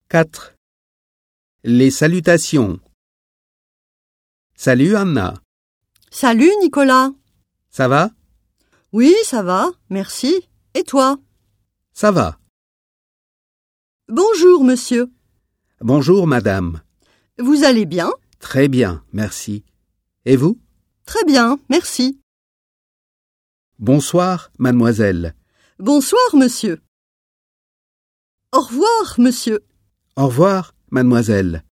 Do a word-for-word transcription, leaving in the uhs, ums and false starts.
quatre. Les salutations. Salut Anna. Salut Nicolas. Ça va? Oui, ça va, merci. Et toi? Ça va. Bonjour monsieur. Bonjour madame. Vous allez bien? Très bien, merci. Et vous? Très bien, merci. Bonsoir, mademoiselle. Bonsoir monsieur. Au revoir monsieur. Au revoir, mademoiselle.